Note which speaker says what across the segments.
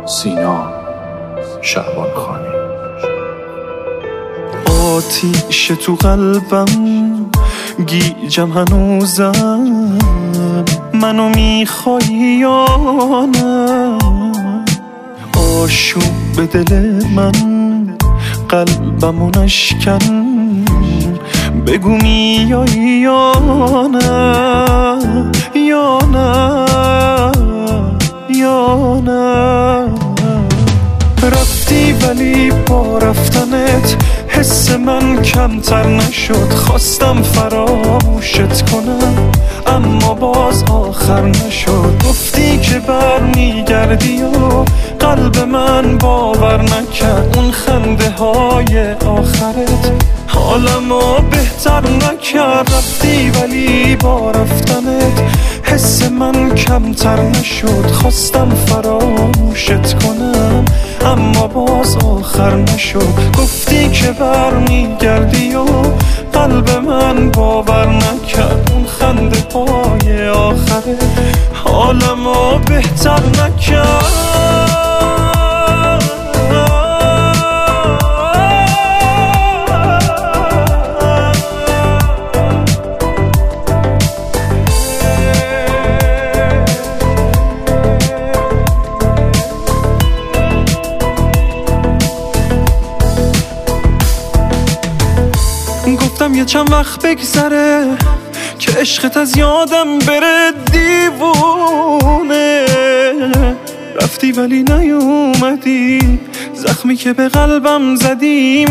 Speaker 1: سینا شعبان خانی.
Speaker 2: آتیش تو قلبم گیجم هنوزم، منو میخوای یا نه؟ آشوب به دل من قلبمو نشکن، بگو میای یا نه یا نه یا نه. رفتی ولی با رفتنت حس من کمتر نشد، خواستم فراموشت کنم اما باز آخر نشد. گفتی که برمیگردی و قلب من باور نکرد، اون خنده های آخرت حالمو بهتر نکرد. رفتی ولی با رفتنت حس من کمتر نشد، خواستم فراموشت کنم اما باز آخر نشد. گفتی که برمیگردی و قلب من باور نکرد، اون خنده های آخره حالمو بهتر نکرد. گفتم یه چند وقت بگذره که عشقت از یادم بره دیوونه. رفتی ولی نیومدی، زخمی که به قلبم زدی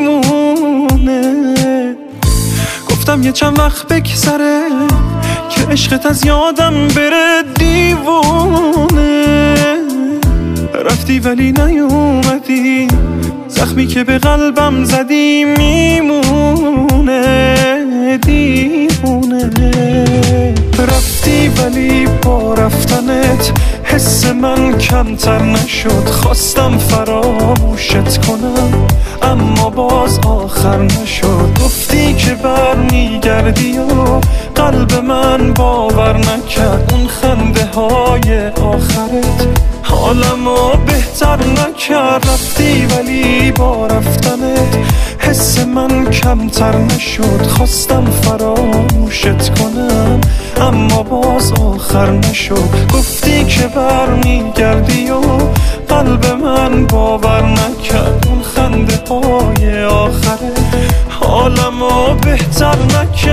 Speaker 2: میمونه. گفتم یه چند وقت بگذره که عشقت از یادم بره دیوونه. رفتی ولی نیومدی، زخمی که به قلبم زدی میمونه دیوونه. رفتی ولی با رفتنت حس من کمتر نشد، خواستم فراموشت کنم اما باز آخر نشد. گفتی که برمیگردی و قلب من باور نکرد، اون خنده های آخرت حالمو بهتر نکرد. رفتی ولی با رفتنت حس من کمتر نشد، خواستم فراموشت کنم اما باز آخر نشد. گفتی که برمیگردی و قلب من باور نکرد، اون خنده های آخره حالمو بهتر نکرد.